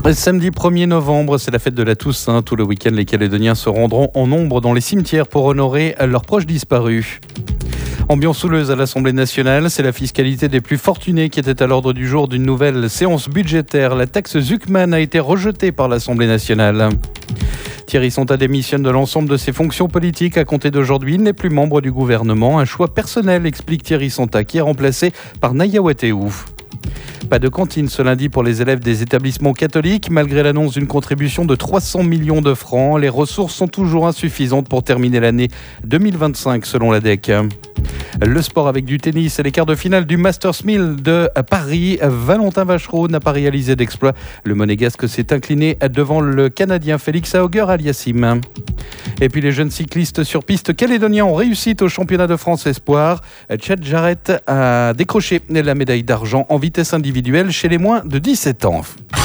Samedi 1er novembre, c'est la fête de la Toussaint. Tout le week-end, les Calédoniens se rendront en nombre dans les cimetières pour honorer leurs proches disparus. Ambiance houleuse à l'Assemblée nationale, c'est la fiscalité des plus fortunés qui était à l'ordre du jour d'une nouvelle séance budgétaire. La taxe Zuckman a été rejetée par l'Assemblée nationale. Thierry Sonta démissionne de l'ensemble de ses fonctions politiques à compter d'aujourd'hui. Il n'est plus membre du gouvernement. Un choix personnel, explique Thierry Sonta, qui est remplacé par Naya Wateou. Pas de cantine ce lundi pour les élèves des établissements catholiques. Malgré l'annonce d'une contribution de 300 millions de francs, les ressources sont toujours insuffisantes pour terminer l'année 2025 selon l'ADEC. Le sport avec du tennis et les quarts de finale du Masters 1000 de Paris. Valentin Vachereau n'a pas réalisé d'exploit. Le Monégasque s'est incliné devant le Canadien Félix Auger-Aliassime. Et puis les jeunes cyclistes sur piste calédoniens ont réussi au championnat de France Espoir. Chad Jarrett a décroché la médaille d'argent en vitesse individuelle chez les moins de 17 ans.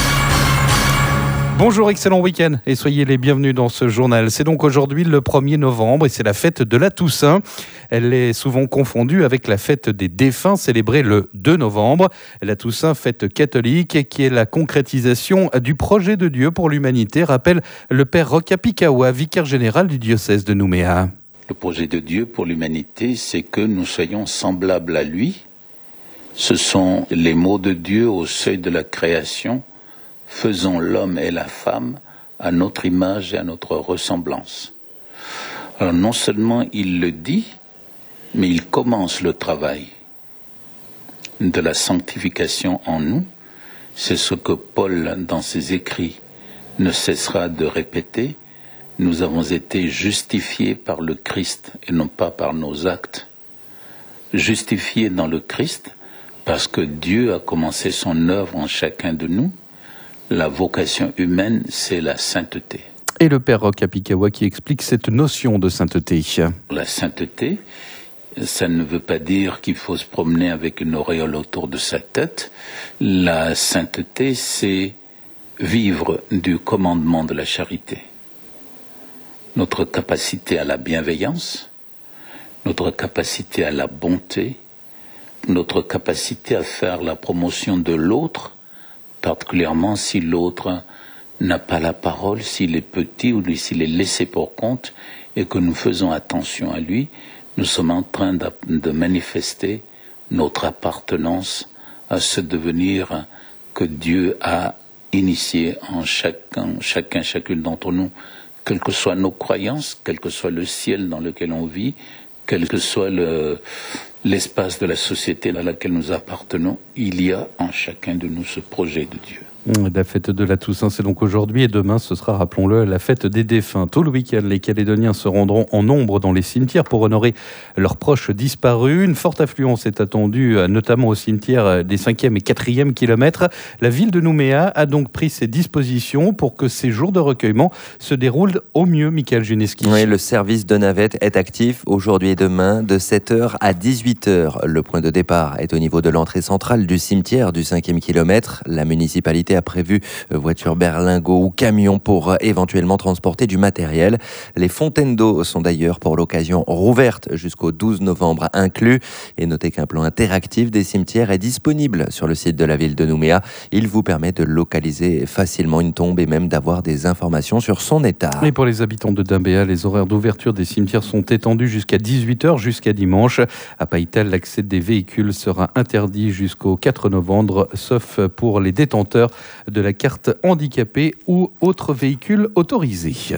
Bonjour, excellent week-end et soyez les bienvenus dans ce journal. C'est donc aujourd'hui le 1er novembre et c'est la fête de la Toussaint. Elle est souvent confondue avec la fête des défunts célébrée le 2 novembre. La Toussaint, fête catholique qui est la concrétisation du projet de Dieu pour l'humanité, rappelle le père Rokapikawa, vicaire général du diocèse de Nouméa. Le projet de Dieu pour l'humanité, c'est que nous soyons semblables à lui. Ce sont les mots de Dieu au seuil de la création. Faisons l'homme et la femme à notre image et à notre ressemblance. Alors non seulement il le dit, mais il commence le travail de la sanctification en nous. C'est ce que Paul, dans ses écrits, ne cessera de répéter. Nous avons été justifiés par le Christ et non pas par nos actes. Justifiés dans le Christ parce que Dieu a commencé son œuvre en chacun de nous. La vocation humaine, c'est la sainteté. Et le père Rokapikawa qui explique cette notion de sainteté. La sainteté, ça ne veut pas dire qu'il faut se promener avec une auréole autour de sa tête. La sainteté, c'est vivre du commandement de la charité. Notre capacité à la bienveillance, notre capacité à la bonté, notre capacité à faire la promotion de l'autre, particulièrement si l'autre n'a pas la parole, s'il est petit ou s'il est laissé pour compte et que nous faisons attention à lui, nous sommes en train de manifester notre appartenance à ce devenir que Dieu a initié en chacune d'entre nous, quelles que soient nos croyances, quel que soit le ciel dans lequel on vit, quel que soit l'espace de la société à laquelle nous appartenons, il y a en chacun de nous ce projet de Dieu. La fête de la Toussaint, c'est donc aujourd'hui et demain, ce sera, rappelons-le, la fête des défunts. Tout le week-end, les Calédoniens se rendront en nombre dans les cimetières pour honorer leurs proches disparus. Une forte affluence est attendue, notamment au cimetière des 5e et 4e kilomètres. La ville de Nouméa a donc pris ses dispositions pour que ces jours de recueillement se déroulent au mieux, Michael Juneski. Oui, le service de navette est actif aujourd'hui et demain de 7h à 18h. Le point de départ est au niveau de l'entrée centrale du cimetière du 5e kilomètre. La municipalité a prévu voitures berlingots ou camions pour éventuellement transporter du matériel. Les fontaines d'eau sont d'ailleurs pour l'occasion rouvertes jusqu'au 12 novembre inclus. Et notez qu'un plan interactif des cimetières est disponible sur le site de la ville de Nouméa. Il vous permet de localiser facilement une tombe et même d'avoir des informations sur son état. Et pour les habitants de Dimbéa, les horaires d'ouverture des cimetières sont étendus jusqu'à 18h jusqu'à dimanche. À Païtel, l'accès des véhicules sera interdit jusqu'au 4 novembre, sauf pour les détenteurs de la carte handicapée ou autres véhicules autorisés.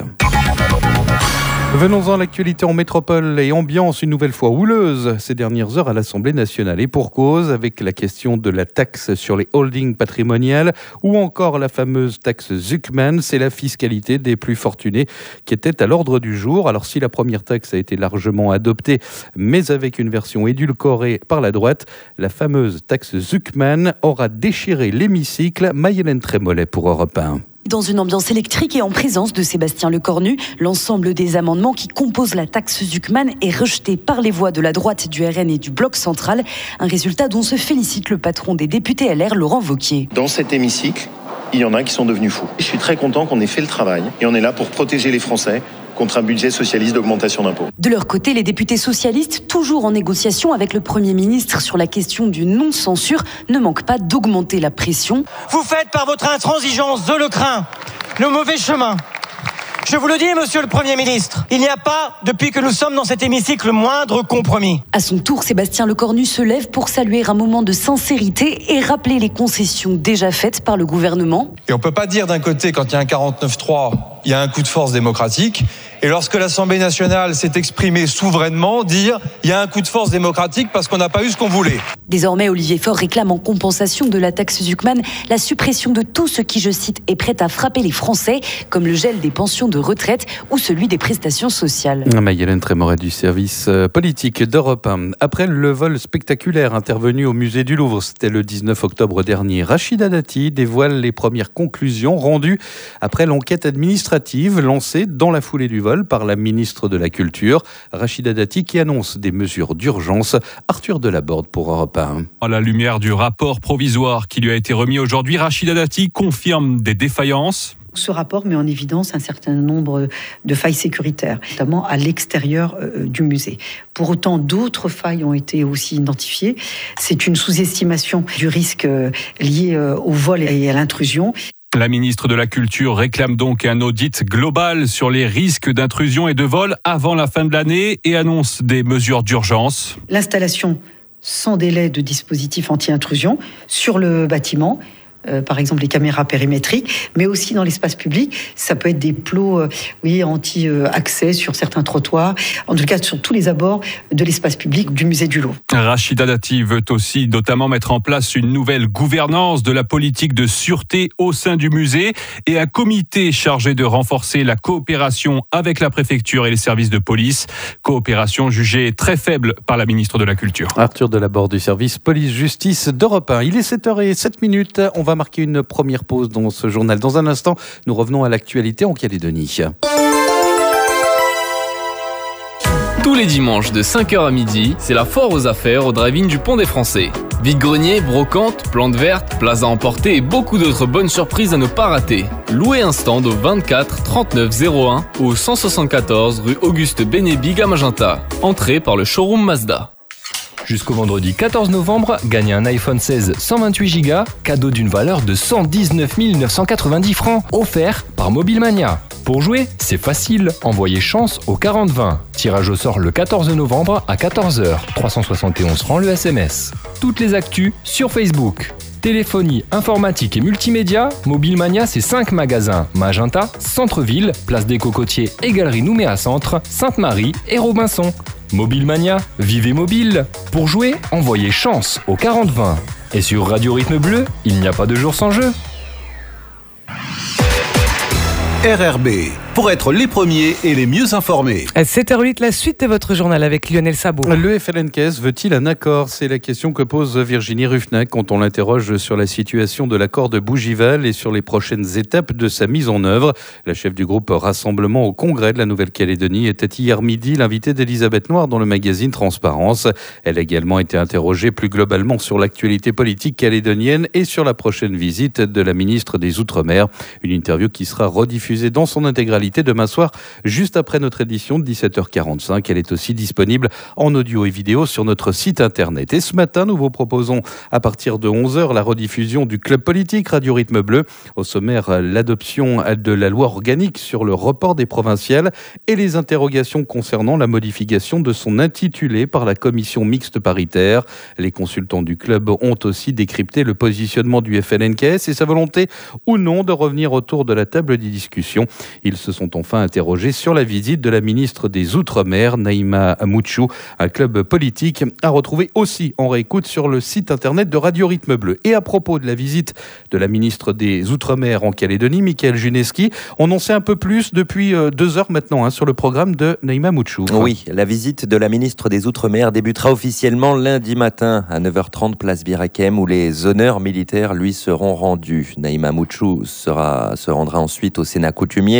Venons-en à l'actualité en métropole et ambiance une nouvelle fois houleuse ces dernières heures à l'Assemblée nationale. Et pour cause, avec la question de la taxe sur les holdings patrimoniales ou encore la fameuse taxe Zuckman, c'est la fiscalité des plus fortunés qui était à l'ordre du jour. Alors si la première taxe a été largement adoptée, mais avec une version édulcorée par la droite, la fameuse taxe Zuckman aura déchiré l'hémicycle. Maïlène Trémollet pour Europe 1. Dans une ambiance électrique et en présence de Sébastien Lecornu, l'ensemble des amendements qui composent la taxe Zuckman est rejeté par les voix de la droite, du RN et du Bloc central. Un résultat dont se félicite le patron des députés LR, Laurent Wauquiez. Dans cet hémicycle, il y en a qui sont devenus fous. Je suis très content qu'on ait fait le travail et on est là pour protéger les Français contre un budget socialiste d'augmentation d'impôts. De leur côté, les députés socialistes, toujours en négociation avec le Premier ministre sur la question du non-censure, ne manquent pas d'augmenter la pression. Vous faites par votre intransigeance de l'écrin le mauvais chemin. Je vous le dis, monsieur le Premier ministre, il n'y a pas, depuis que nous sommes dans cet hémicycle, le moindre compromis. À son tour, Sébastien Lecornu se lève pour saluer un moment de sincérité et rappeler les concessions déjà faites par le gouvernement. Et on ne peut pas dire d'un côté, quand il y a un 49-3, il y a un coup de force démocratique, et lorsque l'Assemblée nationale s'est exprimée souverainement, dire il y a un coup de force démocratique parce qu'on n'a pas eu ce qu'on voulait. Désormais, Olivier Faure réclame en compensation de la taxe Zuckman la suppression de tout ce qui, je cite, est prêt à frapper les Français, comme le gel des pensions de retraite ou celui des prestations sociales. Maïlène Trémoret du service politique d'Europe 1. Après le vol spectaculaire intervenu au musée du Louvre, c'était le 19 octobre dernier, Rachida Dati dévoile les premières conclusions rendues après l'enquête administrative lancée dans la foulée du vol par la ministre de la Culture. Rachida Dati qui annonce des mesures d'urgence. Arthur Delaborde pour Europe 1. À la lumière du rapport provisoire qui lui a été remis aujourd'hui, Rachida Dati confirme des défaillances. Ce rapport met en évidence un certain nombre de failles sécuritaires, notamment à l'extérieur du musée. Pour autant, d'autres failles ont été aussi identifiées. C'est une sous-estimation du risque lié au vol et à l'intrusion. La ministre de la Culture réclame donc un audit global sur les risques d'intrusion et de vol avant la fin de l'année et annonce des mesures d'urgence. L'installation sans délai de dispositifs anti-intrusion sur le bâtiment, par exemple les caméras périmétriques, mais aussi dans l'espace public. Ça peut être des plots anti-accès sur certains trottoirs, en tout cas sur tous les abords de l'espace public du musée du Louvre. Rachida Dati veut aussi notamment mettre en place une nouvelle gouvernance de la politique de sûreté au sein du musée et un comité chargé de renforcer la coopération avec la préfecture et les services de police. Coopération jugée très faible par la ministre de la Culture. Arthur Delaborde du service police-justice d'Europe 1. Il est 7h07. On va marquer une première pause dans ce journal. Dans un instant, nous revenons à l'actualité en Calédonie. Tous les dimanches de 5h à midi, c'est la foire aux affaires au drive-in du Pont des Français. Vide-grenier, brocante, plantes vertes, plaza à emporter et beaucoup d'autres bonnes surprises à ne pas rater. Louez un stand au 24 39 01 ou 174 rue Auguste Bénébig à Magenta. Entrée par le showroom Mazda. Jusqu'au vendredi 14 novembre, gagnez un iPhone 16 128 Go, cadeau d'une valeur de 119 990 francs, offert par Mobilemania. Pour jouer, c'est facile, envoyez chance au 4020. Tirage au sort le 14 novembre à 14h, 371 francs le SMS. Toutes les actus sur Facebook. Téléphonie, informatique et multimédia, Mobilemania, c'est 5 magasins. Magenta, Centre-Ville, Place des Cocotiers et Galerie Nouméa Centre, Sainte-Marie et Robinson. Mobilemania, vivez mobile. Pour jouer, envoyez chance au 4020. Et sur Radio Rythme Bleu, il n'y a pas de jour sans jeu. RRB, pour être les premiers et les mieux informés. À 7h08, la suite de votre journal avec Lionel Sabot. Le FLNKS veut-il un accord ? C'est la question que pose Virginie Ruffnac quand on l'interroge sur la situation de l'accord de Bougival et sur les prochaines étapes de sa mise en œuvre. La chef du groupe Rassemblement au Congrès de la Nouvelle-Calédonie était hier midi l'invitée d'Elisabeth Noir dans le magazine Transparence. Elle a également été interrogée plus globalement sur l'actualité politique calédonienne et sur la prochaine visite de la ministre des Outre-mer. Une interview qui sera rediffusée dans son intégralité demain soir, juste après notre édition de 17h45. Elle est aussi disponible en audio et vidéo sur notre site internet. Et ce matin, nous vous proposons à partir de 11h la rediffusion du Club Politique Radio Rythme Bleu. Au sommaire, l'adoption de la loi organique sur le report des provinciales et les interrogations concernant la modification de son intitulé par la commission mixte paritaire. Les consultants du club ont aussi décrypté le positionnement du FLNKS et sa volonté ou non de revenir autour de la table des discussions. Ils se sont enfin interrogés sur la visite de la ministre des Outre-mer, Naïma Mouchou, un club politique à retrouver aussi en réécoute sur le site internet de Radio Rythme Bleu. Et à propos de la visite de la ministre des Outre-mer en Calédonie, Michael Juneski, on en sait un peu plus depuis 2 heures maintenant sur le programme de Naïma Mouchou. Oui, la visite de la ministre des Outre-mer débutera officiellement lundi matin à 9h30 place Birakem où les honneurs militaires lui seront rendus. Naïma Mouchou se rendra ensuite au Sénat coutumier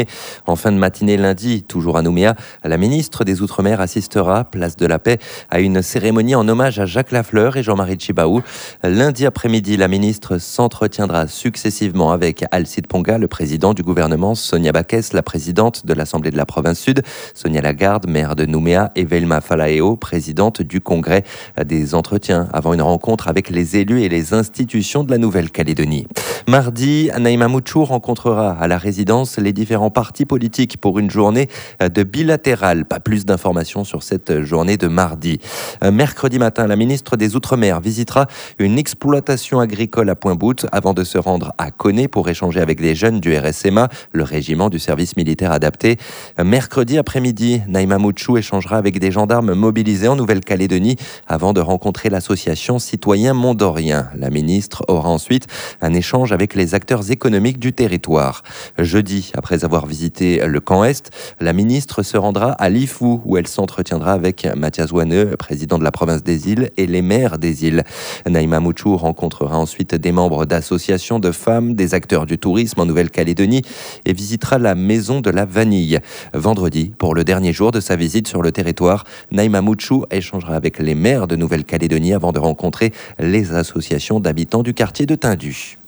En fin de matinée lundi, toujours à Nouméa, la ministre des Outre-mer assistera, place de la Paix, à une cérémonie en hommage à Jacques Lafleur et Jean-Marie Tjibaou. Lundi après-midi, la ministre s'entretiendra successivement avec Alcide Ponga, le président du gouvernement, Sonia Backès, la présidente de l'Assemblée de la province Sud, Sonia Lagarde, maire de Nouméa, et Velma Falaeo, présidente du Congrès. Des entretiens avant une rencontre avec les élus et les institutions de la Nouvelle-Calédonie. Mardi, Naïma Mouchou rencontrera à la résidence les différents partis politiques pour une journée de bilatérale. Pas plus d'informations sur cette journée de mardi. Mercredi matin, la ministre des Outre-mer visitera une exploitation agricole à Pointe-Boute avant de se rendre à Koné pour échanger avec les jeunes du RSMA, le régiment du service militaire adapté. Mercredi après-midi, Naïma Mouchou échangera avec des gendarmes mobilisés en Nouvelle-Calédonie avant de rencontrer l'association Citoyens Mondoriens. La ministre aura ensuite un échange avec les acteurs économiques du territoire. Jeudi, après avoir visité le camp Est, la ministre se rendra à Lifou où elle s'entretiendra avec Mathias Ouaneux, président de la province des îles, et les maires des îles. Naïma Mouchou rencontrera ensuite des membres d'associations de femmes, des acteurs du tourisme en Nouvelle-Calédonie et visitera la maison de la vanille. Vendredi, pour le dernier jour de sa visite sur le territoire, Naïma Mouchou échangera avec les maires de Nouvelle-Calédonie avant de rencontrer les associations d'habitants du quartier de Tindu.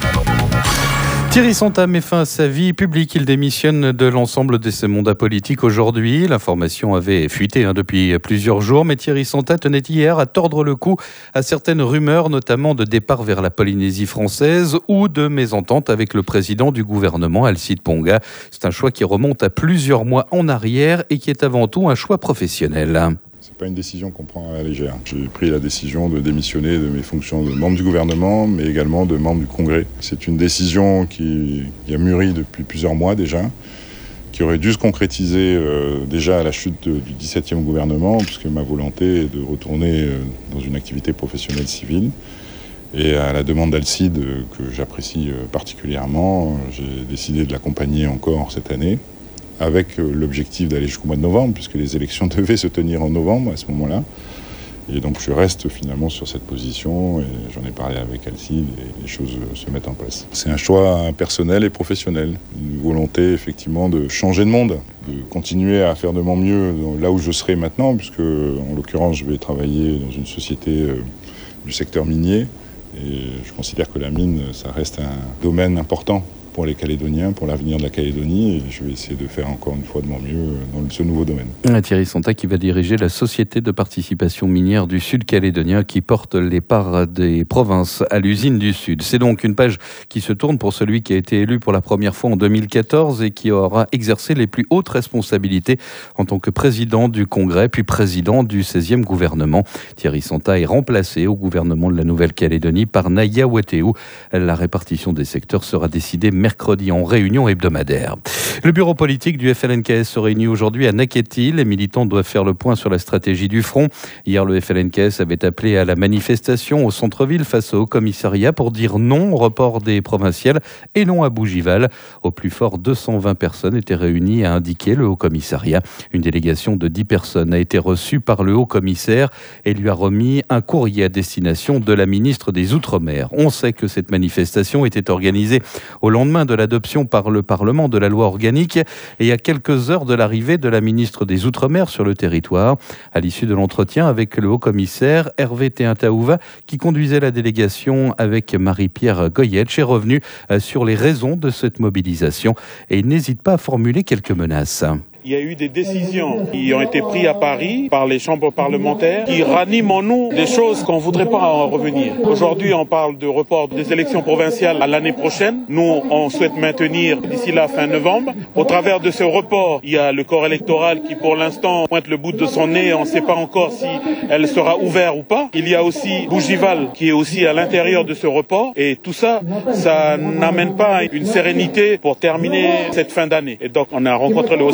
Thierry Santa met fin à sa vie publique. Il démissionne de l'ensemble de ses mandats politiques aujourd'hui. L'information avait fuité depuis plusieurs jours, mais Thierry Santa tenait hier à tordre le cou à certaines rumeurs, notamment de départ vers la Polynésie française ou de mésentente avec le président du gouvernement, Alcide Ponga. C'est un choix qui remonte à plusieurs mois en arrière et qui est avant tout un choix professionnel. C'est pas une décision qu'on prend à la légère. J'ai pris la décision de démissionner de mes fonctions de membre du gouvernement, mais également de membre du Congrès. C'est une décision qui a mûri depuis plusieurs mois déjà, qui aurait dû se concrétiser déjà à la chute du 17e gouvernement, puisque ma volonté est de retourner dans une activité professionnelle civile. Et à la demande d'Alcide, que j'apprécie particulièrement, j'ai décidé de l'accompagner encore cette année, avec l'objectif d'aller jusqu'au mois de novembre, puisque les élections devaient se tenir en novembre à ce moment-là. Et donc je reste finalement sur cette position, et j'en ai parlé avec Alcide, et les choses se mettent en place. C'est un choix personnel et professionnel, une volonté effectivement de changer de monde, de continuer à faire de mon mieux là où je serai maintenant, puisque en l'occurrence je vais travailler dans une société du secteur minier, et je considère que la mine, ça reste un domaine important pour les Calédoniens, pour l'avenir de la Calédonie, et je vais essayer de faire encore une fois de mon mieux dans ce nouveau domaine. Thierry Santa qui va diriger la Société de participation minière du Sud calédonien qui porte les parts des provinces à l'usine du Sud. C'est donc une page qui se tourne pour celui qui a été élu pour la première fois en 2014 et qui aura exercé les plus hautes responsabilités en tant que président du Congrès puis président du 16e gouvernement. Thierry Santa est remplacé au gouvernement de la Nouvelle-Calédonie par Naya Wateou. La répartition des secteurs sera décidée mercredi en réunion hebdomadaire. Le bureau politique du FLNKS se réunit aujourd'hui à Naquetil. Les militants doivent faire le point sur la stratégie du front. Hier, le FLNKS avait appelé à la manifestation au centre-ville face au commissariat pour dire non au report des provinciales et non à Bougival. Au plus fort, 220 personnes étaient réunies, a indiqué le haut-commissariat. Une délégation de 10 personnes a été reçue par le haut-commissaire et lui a remis un courrier à destination de la ministre des Outre-mer. On sait que cette manifestation était organisée au lendemain de l'adoption par le Parlement de la loi organique et à quelques heures de l'arrivée de la ministre des Outre-mer sur le territoire. À l'issue de l'entretien avec le haut-commissaire, Hervé Théintaouva, qui conduisait la délégation avec Marie-Pierre Goyetch, est revenu sur les raisons de cette mobilisation et il n'hésite pas à formuler quelques menaces. Il y a eu des décisions qui ont été prises à Paris par les chambres parlementaires qui raniment en nous des choses qu'on ne voudrait pas en revenir. Aujourd'hui, on parle de report des élections provinciales à l'année prochaine. Nous, on souhaite maintenir d'ici la fin novembre. Au travers de ce report, il y a le corps électoral qui, pour l'instant, pointe le bout de son nez. On ne sait pas encore si elle sera ouverte ou pas. Il y a aussi Bougival qui est aussi à l'intérieur de ce report. Et tout ça, ça n'amène pas une sérénité pour terminer cette fin d'année. Et donc, on a rencontré le OCR pour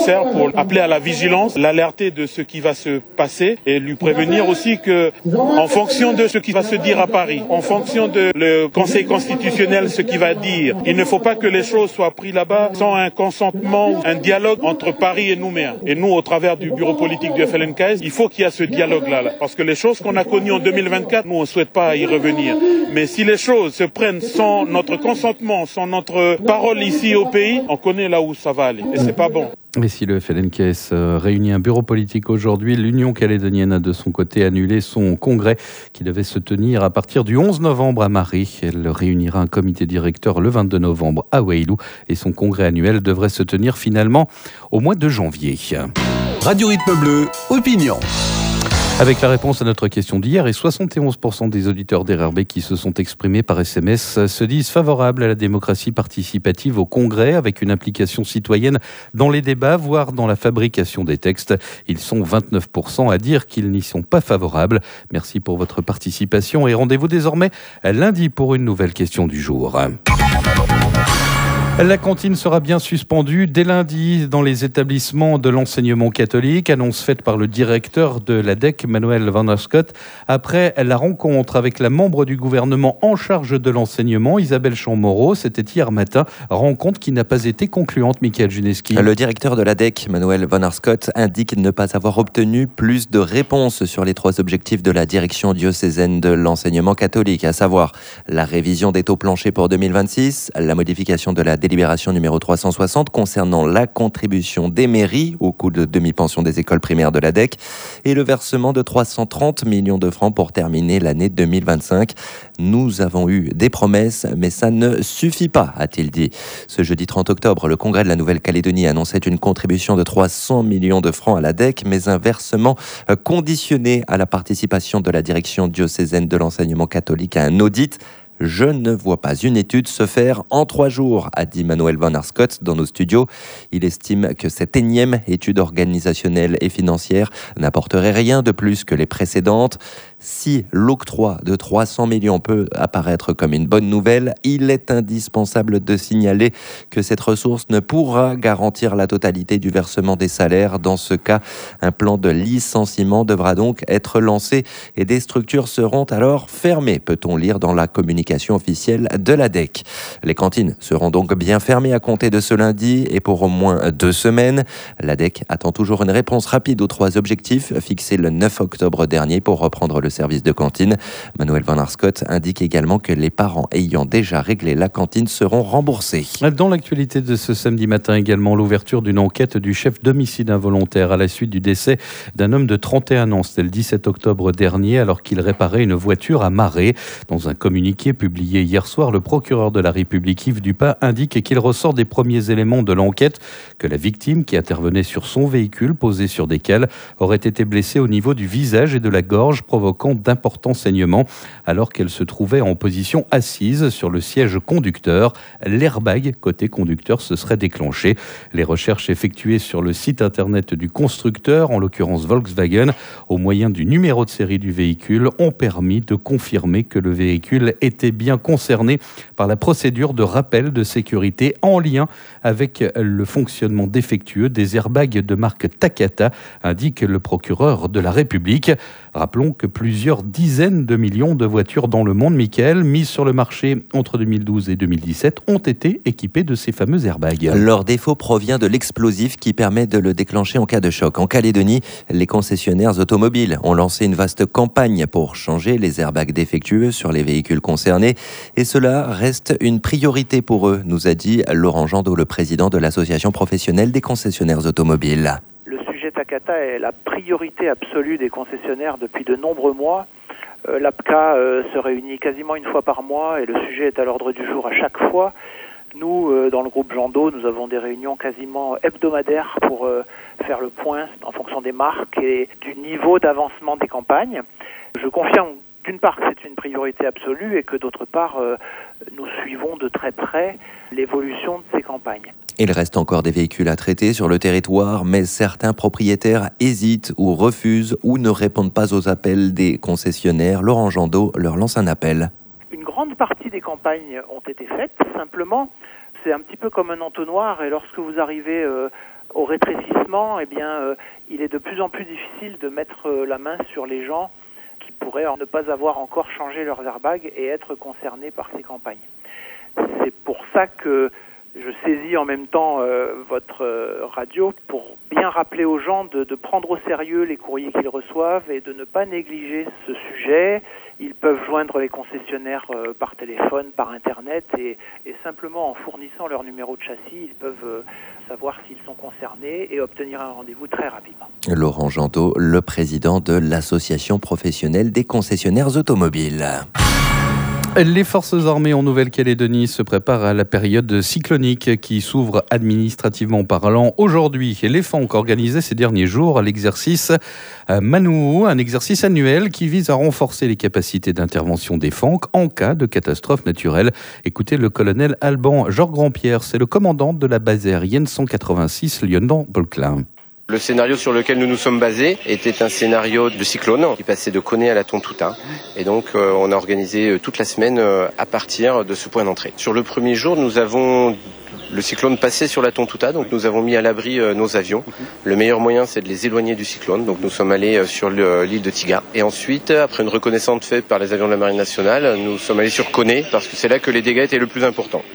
pour appeler à la vigilance, l'alerter de ce qui va se passer et lui prévenir aussi que, en fonction de ce qui va se dire à Paris, en fonction de le Conseil constitutionnel, ce qu'il va dire, il ne faut pas que les choses soient prises là-bas sans un consentement, un dialogue entre Paris et Nouméa. Et nous, au travers du bureau politique du FLNKS, il faut qu'il y ait ce dialogue-là. Parce que les choses qu'on a connues en 2024, nous, on ne souhaite pas y revenir. Mais si les choses se prennent sans notre consentement, sans notre parole ici au pays, on connaît là où ça va aller. Et c'est pas bon. Mais si le FLNKS réunit un bureau politique aujourd'hui, l'Union calédonienne a de son côté annulé son congrès qui devait se tenir à partir du 11 novembre à Marie. Elle réunira un comité directeur le 22 novembre à Wailu et son congrès annuel devrait se tenir finalement au mois de janvier. Radio Rythme Bleu, opinion. Avec la réponse à notre question d'hier, et 71% des auditeurs d'RRB qui se sont exprimés par SMS se disent favorables à la démocratie participative au Congrès, avec une implication citoyenne dans les débats, voire dans la fabrication des textes. Ils sont 29% à dire qu'ils n'y sont pas favorables. Merci pour votre participation et rendez-vous désormais lundi pour une nouvelle question du jour. La cantine sera bien suspendue dès lundi dans les établissements de l'enseignement catholique, annonce faite par le directeur de l'ADEC, Manuel Van Arscott, après la rencontre avec la membre du gouvernement en charge de l'enseignement, Isabelle Chamorro. C'était hier matin, rencontre qui n'a pas été concluante, Michael Juneski. Le directeur de l'ADEC, Manuel Van Arscott, indique ne pas avoir obtenu plus de réponses sur les 3 objectifs de la direction diocésaine de l'enseignement catholique, à savoir la révision des taux planchers pour 2026, la modification de la délibération numéro 360 concernant la contribution des mairies au coût de demi-pension des écoles primaires de l'ADEC et le versement de 330 millions de francs pour terminer l'année 2025. Nous avons eu des promesses, mais ça ne suffit pas, a-t-il dit. Ce jeudi 30 octobre, le Congrès de la Nouvelle-Calédonie annonçait une contribution de 300 millions de francs à l'ADEC, mais un versement conditionné à la participation de la direction diocésaine de l'enseignement catholique à un audit. Je ne vois pas une étude se faire en 3 jours, a dit Manuel Van Arscott dans nos studios. Il estime que cette énième étude organisationnelle et financière n'apporterait rien de plus que les précédentes. Si l'octroi de 300 millions peut apparaître comme une bonne nouvelle, il est indispensable de signaler que cette ressource ne pourra garantir la totalité du versement des salaires. Dans ce cas, un plan de licenciement devra donc être lancé et des structures seront alors fermées, peut-on lire dans la communication officielle de l'ADEC. Les cantines seront donc bien fermées à compter de ce lundi et pour au moins 2 semaines. L'ADEC attend toujours une réponse rapide aux 3 objectifs fixés le 9 octobre dernier pour reprendre le service de cantine. Manuel Van Arscott indique également que les parents ayant déjà réglé la cantine seront remboursés. Dans l'actualité de ce samedi matin également, l'ouverture d'une enquête du chef d'homicide involontaire à la suite du décès d'un homme de 31 ans. C'était le 17 octobre dernier alors qu'il réparait une voiture à Marais. Dans un communiqué publié hier soir, le procureur de la République Yves Dupin indique qu'il ressort des premiers éléments de l'enquête que la victime qui intervenait sur son véhicule posé sur des cales aurait été blessée au niveau du visage et de la gorge, provoquant d'importants saignements alors qu'elle se trouvait en position assise sur le siège conducteur. L'airbag côté conducteur se serait déclenché. Les recherches effectuées sur le site internet du constructeur, en l'occurrence Volkswagen, au moyen du numéro de série du véhicule, ont permis de confirmer que le véhicule était bien concerné par la procédure de rappel de sécurité en lien avec le fonctionnement défectueux des airbags de marque Takata, indique le procureur de la République. Rappelons que plusieurs dizaines de millions de voitures dans le monde, Michael, mises sur le marché entre 2012 et 2017, ont été équipées de ces fameux airbags. Leur défaut provient de l'explosif qui permet de le déclencher en cas de choc. En Calédonie, les concessionnaires automobiles ont lancé une vaste campagne pour changer les airbags défectueux sur les véhicules concernés et cela reste une priorité pour eux, nous a dit Laurent Jandot, le président de l'association professionnelle des concessionnaires automobiles. Takata est la priorité absolue des concessionnaires depuis de nombreux mois. L'APCA se réunit quasiment une fois par mois et le sujet est à l'ordre du jour à chaque fois. Nous, dans le groupe Jandot, nous avons des réunions quasiment hebdomadaires pour faire le point en fonction des marques et du niveau d'avancement des campagnes. Je confirme d'une part que c'est une priorité absolue et que d'autre part, nous suivons de très près l'évolution de ces campagnes. Il reste encore des véhicules à traiter sur le territoire, mais certains propriétaires hésitent ou refusent ou ne répondent pas aux appels des concessionnaires. Laurent Jandot leur lance un appel. Une grande partie des campagnes ont été faites. Simplement, c'est un petit peu comme un entonnoir et lorsque vous arrivez au rétrécissement, il est de plus en plus difficile de mettre la main sur les gens qui pourraient ne pas avoir encore changé leurs airbags et être concernés par ces campagnes. C'est pour ça que je saisis en même temps votre radio pour bien rappeler aux gens de prendre au sérieux les courriers qu'ils reçoivent et de ne pas négliger ce sujet. Ils peuvent joindre les concessionnaires par téléphone, par Internet et simplement en fournissant leur numéro de châssis, ils peuvent savoir s'ils sont concernés et obtenir un rendez-vous très rapidement. Laurent Gentot, le président de l'Association professionnelle des concessionnaires automobiles. Les forces armées en Nouvelle-Calédonie se préparent à la période cyclonique qui s'ouvre administrativement parlant aujourd'hui. Les FANC organisaient ces derniers jours l'exercice Manou, un exercice annuel qui vise à renforcer les capacités d'intervention des FANC en cas de catastrophe naturelle. Écoutez le colonel Alban Georges-Grandpierre, c'est le commandant de la base aérienne 186 Lieutenant-Bolclin. Le scénario sur lequel nous nous sommes basés était un scénario de cyclone qui passait de Koné à la Tontouta. Et donc on a organisé toute la semaine à partir de ce point d'entrée. Sur le premier jour, nous avons le cyclone passé sur la Tontouta, donc nous avons mis à l'abri nos avions. Le meilleur moyen, c'est de les éloigner du cyclone. Donc nous sommes allés sur l'île de Tiga. Et ensuite, après une reconnaissance faite par les avions de la Marine nationale, nous sommes allés sur Koné parce que c'est là que les dégâts étaient le plus importants.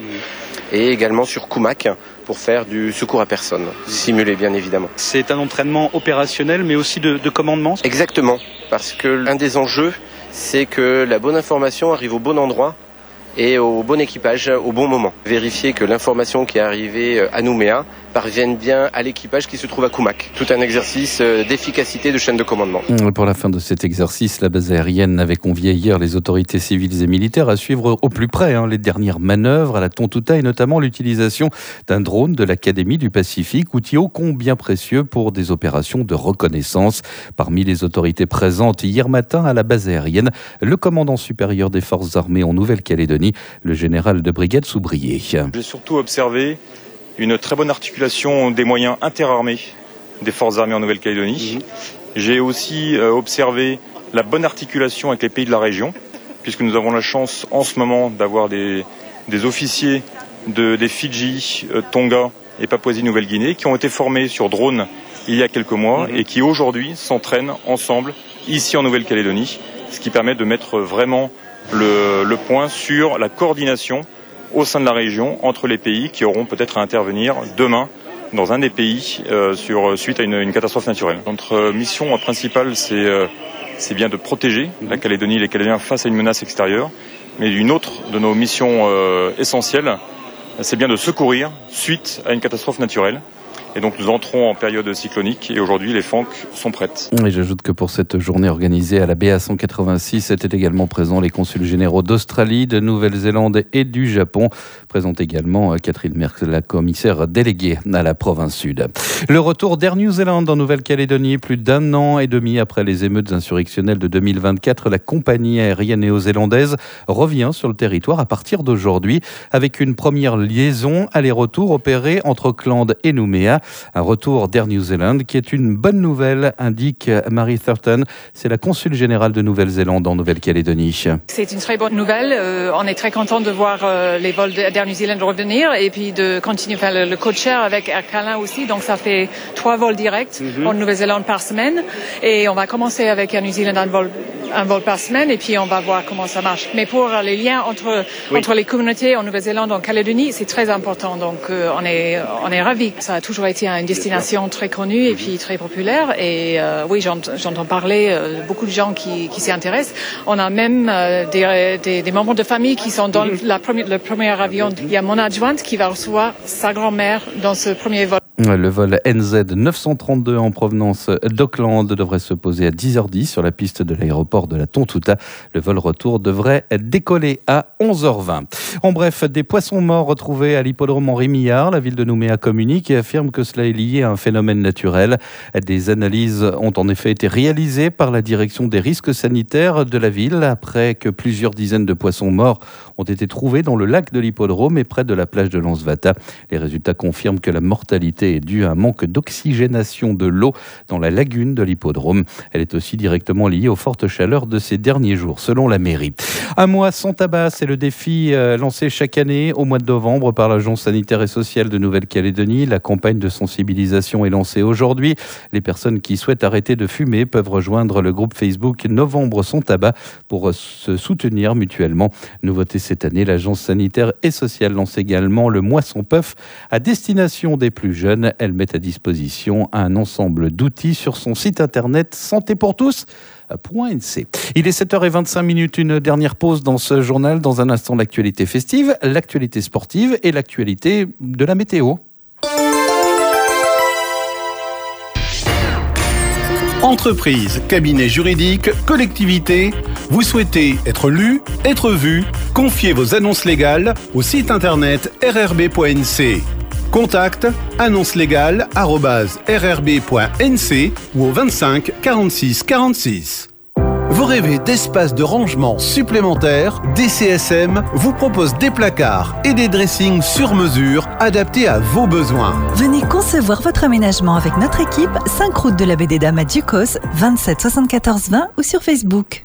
Et également sur Koumak pour faire du secours à personne, simulé bien évidemment. C'est un entraînement opérationnel mais aussi de commandement ? Exactement, parce que l'un des enjeux, c'est que la bonne information arrive au bon endroit et au bon équipage au bon moment. Vérifier que l'information qui est arrivée à Nouméa parvienne bien à l'équipage qui se trouve à Koumak. Tout un exercice d'efficacité de chaîne de commandement. Pour la fin de cet exercice, la base aérienne avait convié hier les autorités civiles et militaires à suivre au plus près les dernières manœuvres à la Tontouta et notamment l'utilisation d'un drone de l'Académie du Pacifique, outil ô combien précieux pour des opérations de reconnaissance. Parmi les autorités présentes hier matin à la base aérienne, le commandant supérieur des forces armées en Nouvelle-Calédonie, le général de brigade Soubrier. J'ai surtout observé une très bonne articulation des moyens interarmés des forces armées en Nouvelle-Calédonie. J'ai aussi observé la bonne articulation avec les pays de la région, puisque nous avons la chance en ce moment d'avoir des officiers des Fidji, Tonga et Papouasie-Nouvelle-Guinée qui ont été formés sur drone il y a quelques mois et qui aujourd'hui s'entraînent ensemble ici en Nouvelle-Calédonie, ce qui permet de mettre vraiment le point sur la coordination au sein de la région entre les pays qui auront peut-être à intervenir demain dans un des pays suite à une catastrophe naturelle. Notre mission principale, c'est bien de protéger la Calédonie et les Calédoniens face à une menace extérieure, mais une autre de nos missions essentielles, c'est bien de secourir suite à une catastrophe naturelle. Et donc nous entrons en période cyclonique et aujourd'hui les FANC sont prêtes. Et j'ajoute que pour cette journée organisée à la BA 186 étaient également présents les consuls généraux d'Australie, de Nouvelle-Zélande et du Japon. Présente également Catherine Merckx, la commissaire déléguée à la province sud. Le retour d'Air New Zealand en Nouvelle-Calédonie, plus d'un an et demi après les émeutes insurrectionnelles de 2024, la compagnie aérienne néo-zélandaise revient sur le territoire à partir d'aujourd'hui avec une première liaison aller-retour opérée entre Auckland et Nouméa. Un retour d'Air New Zealand qui est une bonne nouvelle, indique Mary Thurton. C'est la consul générale de Nouvelle-Zélande en Nouvelle-Calédonie. C'est une très bonne nouvelle. On est très content de voir les vols d'Air New Zealand revenir et puis de continuer à faire le code-share avec Air Calin aussi. Donc ça fait 3 vols directs en Nouvelle-Zélande par semaine. Et on va commencer avec Air New Zealand un vol par semaine et puis on va voir comment ça marche. Mais pour les liens entre les communautés en Nouvelle-Zélande et en Calédonie, c'est très important. Donc on est ravis. Ça a toujours été une destination très connue et puis très populaire. Et oui, j'entends parler beaucoup de gens qui s'y intéressent. On a même des membres de famille qui sont dans le premier avion. Il y a mon adjointe qui va recevoir sa grand-mère dans ce premier vol. Le vol NZ 932 en provenance d'Auckland devrait se poser à 10h10 sur la piste de l'aéroport de la Tontouta. Le vol retour devrait décoller à 11h20. En bref, des poissons morts retrouvés à l'hippodrome Henri Millard. La ville de Nouméa communique et affirme que cela est lié à un phénomène naturel. Des analyses ont en effet été réalisées par la direction des risques sanitaires de la ville après que plusieurs dizaines de poissons morts ont été trouvés dans le lac de l'hippodrome et près de la plage de Lansvata. Les résultats confirment que la mortalité mortalité est due à un manque d'oxygénation de l'eau dans la lagune de l'hippodrome. Elle est aussi directement liée aux fortes chaleurs de ces derniers jours, selon la mairie. Un mois sans tabac, c'est le défi lancé chaque année au mois de novembre par l'Agence sanitaire et sociale de Nouvelle-Calédonie. La campagne de sensibilisation est lancée aujourd'hui. Les personnes qui souhaitent arrêter de fumer peuvent rejoindre le groupe Facebook Novembre sans tabac pour se soutenir mutuellement. Nouveauté cette année, l'Agence sanitaire et sociale lance également le mois sans puff à destination des plus jeunes. Elle met à disposition un ensemble d'outils sur son site internet santépourtous.nc. Il est 7h25, une dernière pause dans ce journal. Dans un instant, l'actualité festive, l'actualité sportive et l'actualité de la météo. Entreprise, cabinet juridique, collectivité, vous souhaitez être lu, être vu? Confiez vos annonces légales au site internet rrb.nc. Contact annoncelegale@rrb.nc ou au 25 46 46. Vous rêvez d'espaces de rangement supplémentaires? DCSM vous propose des placards et des dressings sur mesure adaptés à vos besoins. Venez concevoir votre aménagement avec notre équipe, 5 route de la Baie des Dames à Ducos, 27 74 20 ou sur Facebook.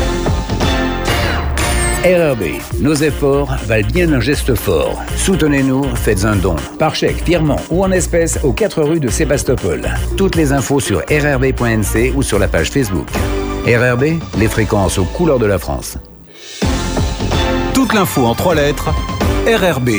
RRB, nos efforts valent bien un geste fort. Soutenez-nous, faites un don. Par chèque, virement ou en espèces aux 4 rues de Sébastopol. Toutes les infos sur rrb.nc ou sur la page Facebook. RRB, les fréquences aux couleurs de la France. Toute l'info en 3 lettres, RRB.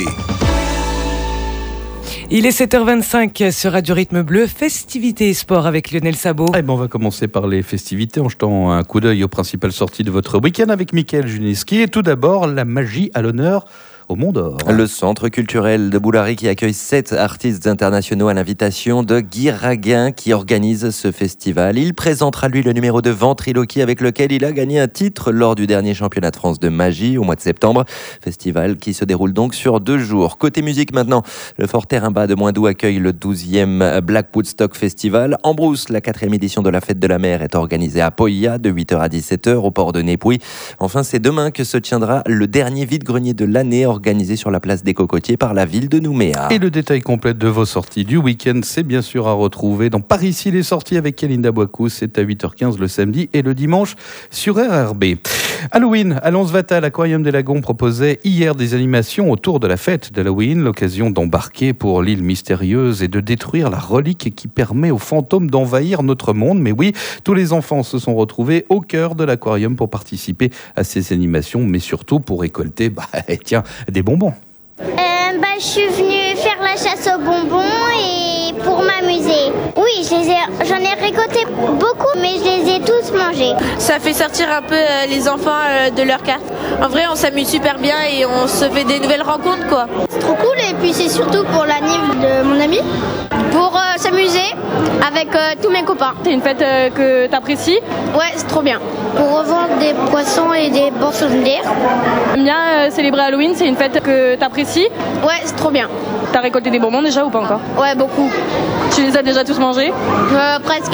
Il est 7h25 sur Radio Rythme Bleu, festivités et sport avec Lionel Sabot. On va commencer par les festivités en jetant un coup d'œil aux principales sorties de votre week-end avec Mickaël Juneski. Et tout d'abord, la magie à l'honneur au Mont d'Or. Le centre culturel de Boulari qui accueille 7 artistes internationaux à l'invitation de Guy Raguin qui organise ce festival. Il présentera lui le numéro de ventriloquie avec lequel il a gagné un titre lors du dernier championnat de France de magie au mois de septembre. Festival qui se déroule donc sur 2 jours. Côté musique maintenant, le Fort Terrain-Bas de Moindou accueille le 12e Black Woodstock Festival. En Brousse, la 4e édition de la Fête de la Mer est organisée à Poya de 8h à 17h au port de Népouy. Enfin, c'est demain que se tiendra le dernier vide-grenier de l'année organisé sur la place des Cocotiers par la ville de Nouméa. Et le détail complet de vos sorties du week-end, c'est bien sûr à retrouver dans Paris ici les sorties avec Kélinda Boicou. C'est à 8h15 le samedi et le dimanche sur RRB. Halloween à Lens-Vatal, l'Aquarium des Lagons proposait hier des animations autour de la fête d'Halloween, l'occasion d'embarquer pour l'île mystérieuse et de détruire la relique qui permet aux fantômes d'envahir notre monde. Mais oui, tous les enfants se sont retrouvés au cœur de l'Aquarium pour participer à ces animations, mais surtout pour récolter des bonbons. Je suis venue faire la chasse aux bonbons et pour m'amuser. Oui, j'en ai récolté beaucoup, mais je les ai tous mangés. Ça fait sortir un peu les enfants de leur carte. En vrai, on s'amuse super bien et on se fait des nouvelles rencontres, quoi. C'est trop cool et puis c'est surtout pour l'anniv de mon ami, pour s'amuser avec tous mes copains. C'est une fête que t'apprécies? Ouais, c'est trop bien. Pour revendre des poissons et des bons souvenirs. J'aime bien célébrer Halloween, c'est une fête que t'apprécies? Ouais, c'est trop bien. T'as récolté des bonbons déjà ou pas encore? Ouais, beaucoup. Tu les as déjà tous mangés? Presque.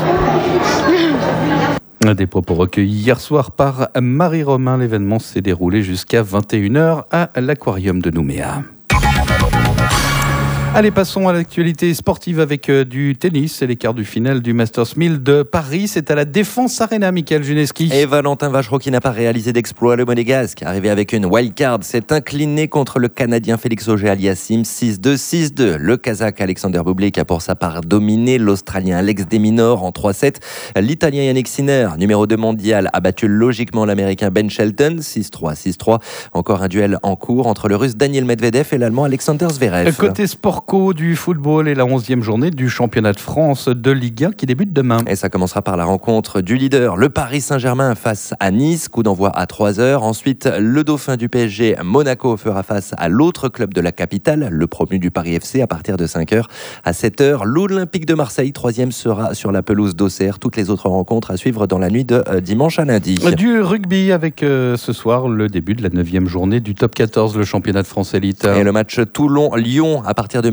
Des propos recueillis hier soir par Marie Romain. L'événement s'est déroulé jusqu'à 21h à l'Aquarium de Nouméa. Allez, passons à l'actualité sportive avec du tennis. C'est les quarts du final du Masters 1000 de Paris. C'est à la Défense Arena, Mickaël Juneski. Et Valentin Vachereau qui n'a pas réalisé d'exploit. Le Monégasque, arrivé avec une wildcard, s'est incliné contre le Canadien Félix Auger-Aliassime 6-2, 6-2. Le Kazakh Alexander Bublik a pour sa part dominé l'Australien Alex de Minaur en 3-7. L'Italien Yannick Sinner, numéro 2 mondial, a battu logiquement l'Américain Ben Shelton 6-3, 6-3. Encore un duel en cours entre le Russe Daniel Medvedev et l'Allemand Alexander Zverev. Côté sport du football et la 11e journée du championnat de France de Ligue 1 qui débute demain. Et ça commencera par la rencontre du leader, le Paris Saint-Germain face à Nice, coup d'envoi à 3h. Ensuite, le dauphin du PSG, Monaco, fera face à l'autre club de la capitale, le promu du Paris FC, à partir de 5h. À 7h, l'Olympique de Marseille, 3e, sera sur la pelouse d'Auxerre. Toutes les autres rencontres à suivre dans la nuit de dimanche à lundi. Du rugby avec ce soir le début de la 9e journée du top 14, le championnat de France élite. Et le match Toulon-Lyon à partir de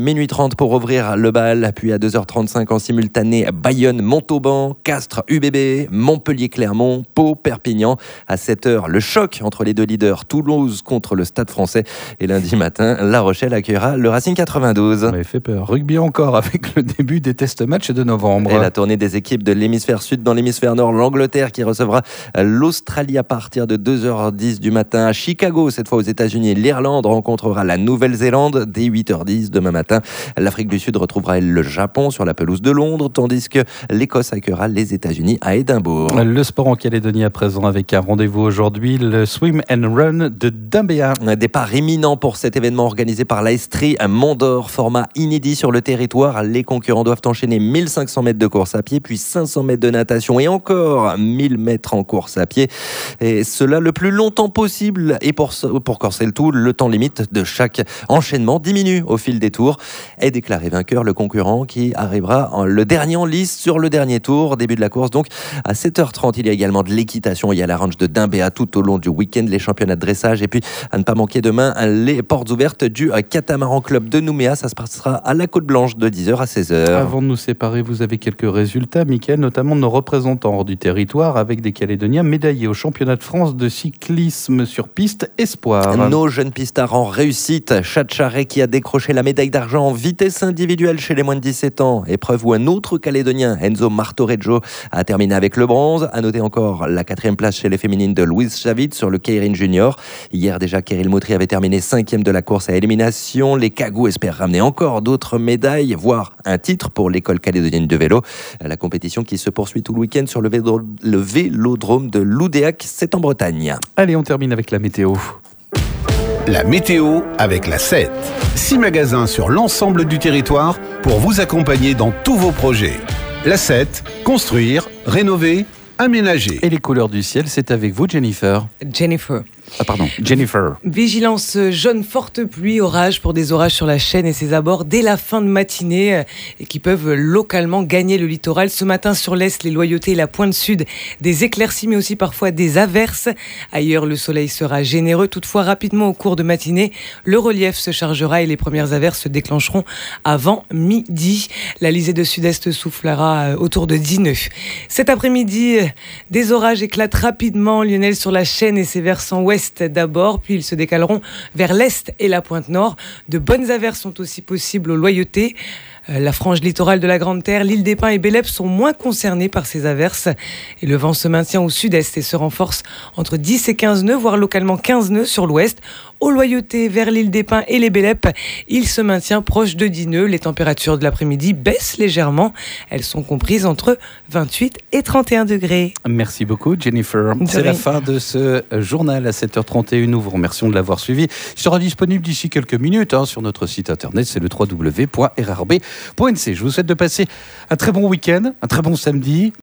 minuit 30 pour ouvrir le bal, puis à 2h35 en simultané Bayonne-Montauban, Castres, UBB, Montpellier-Clermont, Pau, Perpignan. À 7h, le choc entre les deux leaders, Toulouse contre le Stade Français. Et lundi matin, La Rochelle accueillera le Racing 92. Ça m'avait fait peur. Rugby encore avec le début des tests matchs de novembre. Et la tournée des équipes de l'hémisphère sud dans l'hémisphère nord, l'Angleterre qui recevra l'Australie à partir de 2h10 du matin. À Chicago, cette fois aux États-Unis, l'Irlande rencontrera la Nouvelle-Zélande dès 8h10 demain matin. L'Afrique du Sud retrouvera le Japon sur la pelouse de Londres, tandis que l'Écosse accueillera les États-Unis à Édimbourg. Le sport en Calédonie à présent avec un rendez-vous aujourd'hui, le Swim and Run de Dumbéa. Un départ imminent pour cet événement organisé par l'Aestrie, un Mont d'Or, format inédit sur le territoire. Les concurrents doivent enchaîner 1500 mètres de course à pied, puis 500 mètres de natation et encore 1000 mètres en course à pied. Et cela le plus longtemps possible. Et pour corser le tout, le temps limite de chaque enchaînement diminue au fil des tours. Est déclaré vainqueur le concurrent qui arrivera le dernier en lice sur le dernier tour. Début de la course donc à 7h30. Il y a également de l'équitation. Il y a la range de Dumbéa tout au long du week-end, les championnats de dressage et puis à ne pas manquer demain les portes ouvertes du Catamaran Club de Nouméa. Ça se passera à la Côte Blanche de 10h à 16h. Avant de nous séparer, vous avez quelques résultats, Mickaël, notamment de nos représentants hors du territoire avec des Calédoniens médaillés au championnat de France de cyclisme sur piste espoir. Nos jeunes pistards en réussite. Chad Charret qui a décroché la médaille d'argent en vitesse individuelle chez les moins de 17 ans. Épreuve où un autre Calédonien, Enzo Martoreggio, a terminé avec le bronze. À noter encore la 4e place chez les féminines de Louise Chavit sur le Keirin Junior. Hier déjà, Kéril Moutry avait terminé 5e de la course à élimination. Les Cagous espèrent ramener encore d'autres médailles, voire un titre pour l'école calédonienne de vélo. La compétition qui se poursuit tout le week-end sur le vélodrome de Loudéac, c'est en Bretagne. Allez, on termine avec la météo. La météo avec la 7. 6 magasins sur l'ensemble du territoire pour vous accompagner dans tous vos projets. La 7, construire, rénover, aménager. Et les couleurs du ciel, c'est avec vous, Jennifer. Jennifer. Vigilance jaune, forte pluie, orage pour des orages sur la Chaîne et ses abords dès la fin de matinée et qui peuvent localement gagner le littoral. Ce matin sur l'Est, les Loyautés et la pointe sud, des éclaircies mais aussi parfois des averses. Ailleurs, le soleil sera généreux. Toutefois, rapidement au cours de matinée, le relief se chargera et les premières averses se déclencheront avant midi. La lisée de sud-est soufflera autour de 19. Cet après-midi, des orages éclatent rapidement, Lionel, sur la Chaîne et ses versants ouest d'abord, puis ils se décaleront vers l'est et la pointe nord. De bonnes averses sont aussi possibles aux Loyautés. La frange littorale de la Grande Terre, l'île des Pins et Bélep sont moins concernés par ces averses. Et le vent se maintient au sud-est et se renforce entre 10 et 15 nœuds, voire localement 15 nœuds sur l'ouest. Aux Loyautés, vers l'île des Pins et les Bélep, il se maintient proche de 10 nœuds. Les températures de l'après-midi baissent légèrement. Elles sont comprises entre 28 et 31 degrés. Merci beaucoup, Jennifer. C'est la fin de ce journal à 7h31. Nous vous remercions de l'avoir suivi. Il sera disponible d'ici quelques minutes sur notre site internet. C'est le www.rrb.nc. Je vous souhaite de passer un très bon week-end, un très bon samedi.